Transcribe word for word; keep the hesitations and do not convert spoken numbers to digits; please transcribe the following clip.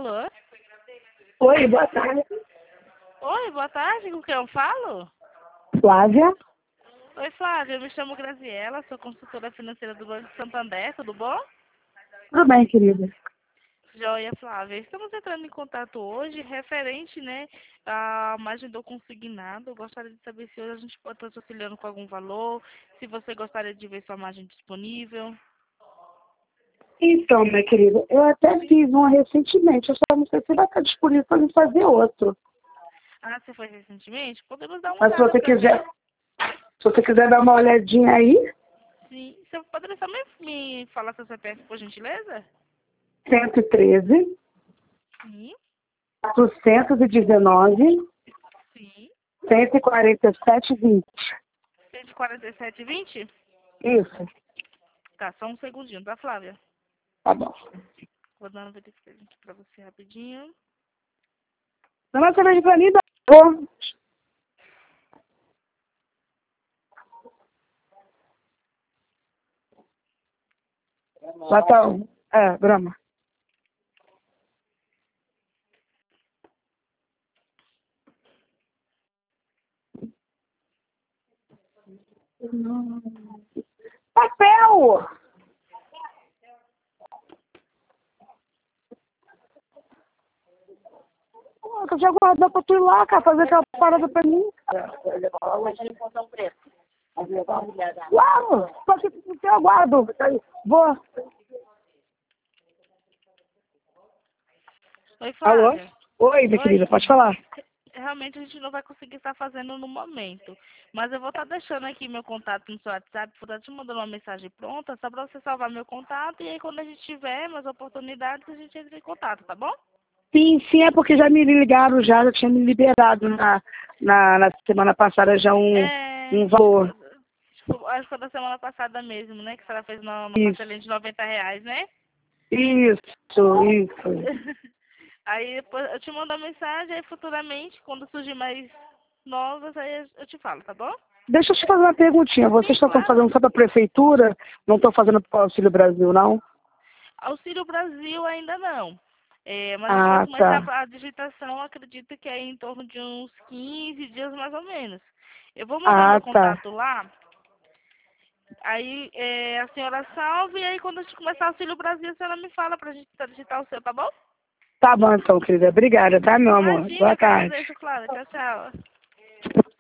Alô? Oi, boa tarde. Oi, boa tarde, com quem eu falo? Flávia? Oi, Flávia, eu me chamo Graziela, sou consultora financeira do Banco Santander, tudo bom? Tudo bem, querida? Joia, Flávia. Estamos entrando em contato hoje referente, né, à margem do consignado. Eu gostaria de saber se hoje a gente pode estar te auxiliando com algum valor, se você gostaria de ver sua margem disponível. Então, minha querida, eu até fiz uma recentemente, eu só não sei se vai estar disponível para me fazer outro. Ah, você foi recentemente? Podemos dar uma Mas se olhada você para quiser, ver. se você quiser dar uma olhadinha aí, Sim. Você poderia só me, me falar seu C P F, por gentileza? cento e treze, Sim, quatrocentos e dezenove, sim. cento e quarenta e sete, vinte. cento e quarenta e sete e vinte? Isso, Tá, só um segundinho, tá, Flávia? tá bom. Vou dar uma verificação aqui pra você rapidinho. Não vai saber pra mim, dá. Vou. Latão. É, Brahma. Papel! Pô, eu já guardou pra tu ir lá, cara, fazer aquela parada pra mim, cara. Claro! Só que eu aguardo. Vou. Oi, Alô? Flávia. Oi, minha querida, Oi. pode falar. Realmente a gente não vai conseguir estar fazendo no momento. Mas eu vou estar deixando aqui meu contato no seu WhatsApp, vou estar te mandando uma mensagem pronta, só para você salvar meu contato. E aí quando a gente tiver mais oportunidades, a gente entra em contato, tá bom? Sim, sim, é porque já me ligaram, já, já tinha me liberado na, na, na semana passada já um, É. um valor. Tipo, acho que foi da semana passada mesmo, né? Que a senhora fez uma, uma Isso, parcelinha de noventa reais, né? isso, isso. Aí depois eu te mando a mensagem, aí futuramente, quando surgir mais novas, aí eu te falo, tá bom? Deixa eu te fazer uma perguntinha. Vocês Sim, só estão claro. fazendo só para a prefeitura? Não estão fazendo para o Auxílio Brasil, não? Auxílio Brasil ainda não. É, mas a gente vai Ah, começar tá. a digitação, acredito que é em torno de uns quinze dias mais ou menos. Eu vou mandar Ah, meu tá. contato lá, aí é, a senhora salve, e aí quando a gente começar o Auxílio Brasil, a senhora me fala pra gente digitar o seu, tá bom? Tá bom então, querida. Obrigada, tá, meu amor? Imagina, Boa eu que tarde. agradeço, claro. Tchau, tchau.